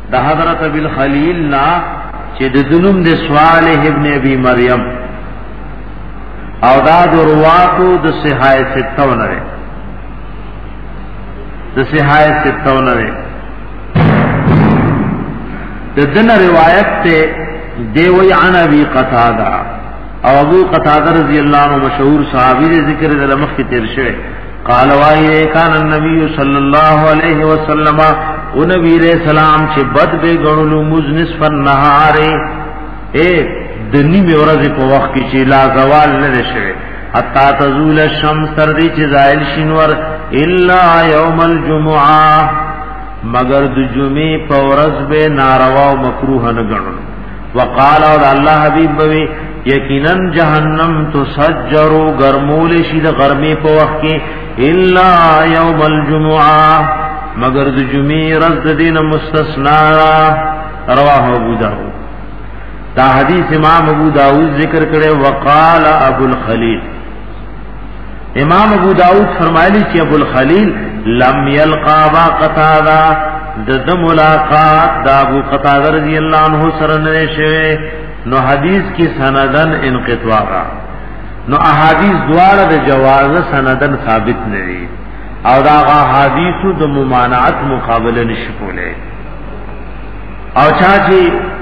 دا حضرت بالخلیل نا چې د ظلم د صالح ابن ابي مريم او دا د رواتو د صحای 57 د صحای 57 د دنه روایت ته دی وی عن ابي قتاده او ابو قتاده رضی الله عنه مشهور صحابي ذکر د لمخ کې تیر شوی قال وای کان النبي صلی الله علیه وسلم او نبی علیہ السلام چې بد به غړلو مز نصف النهار دنی می ورځ په وخت کې چې لا زوال نه شوی حتا تزول الشمس تر دې چې زائل شینور الا یوم الجمعه مگر د جمعې په ورځ به ناروا او مکروه نه ګڼل وقال اور الله حبیب بوي یقینا جهنم تسجر غرمول شي د غرمې په وخت کې الا یوم الجمعه مگر د جمعې ورځ د دین مستثنا رواه ابو داود دا حدیث امام ابو داود ذکر کرے وقال ابو الخلیل امام ابو داود فرمایلی چې ابو الخلیل لم یلقا با قتاده د ملاقات دا ابو قتاده رضی اللہ عنہ سره نه شوه نو حدیث کی سندن انقطاع را نو احادیث دواړه د جواز سندن ثابت نه دي او دا احادیث د ممانعت مقابله نشوله او چا چې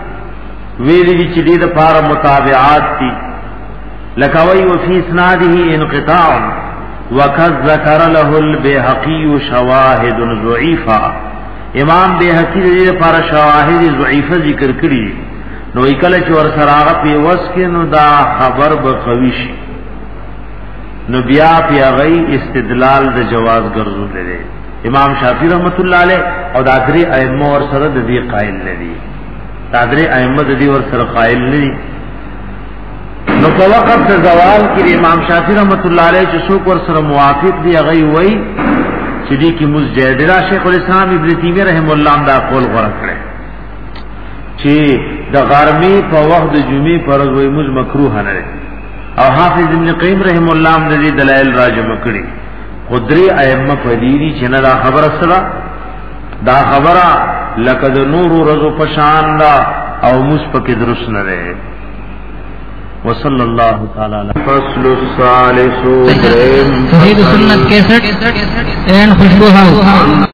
ویلی چې دې د پاره متابعات دي لکوي وفي اسناده انقطاع وقد ذكر له البيهقي شواهد ضعيفه امام بيهقي دې لپاره شواهد ضعيفه ذکر کړی نو کله چې ور سره هغه په وس کې نو دا خبر به قوي شي نو بیا په غي استدلال د جواز ګرځول امام شافعي رحمت الله عليه او د اخري ائمه ور سره د دې قائل لري تادری ائمه د دې ور سره قائل لري نو په وخت د زوال کې امام شافعي رحمت الله علیه چې څوک ور سره موافق دی هغه وای چې دې کې مجددا شیخ الاسلام ابن تیمیه رحم الله دا قول غوړه کړي چې د غرمې په وخت د جمعې فرض وای مز مکروه نه دی او حافظ ابن قیم رحم الله د دې دلایل راجم کړي قدري ائمه فدیری چې نه دا خبره سره دا خبره لکه د نور رزو پشان دا او مسپک درست نه ده وصلی الله تعالی علی فصل الثالث توحید سنت 61 اینڈ خوشبو ہاؤس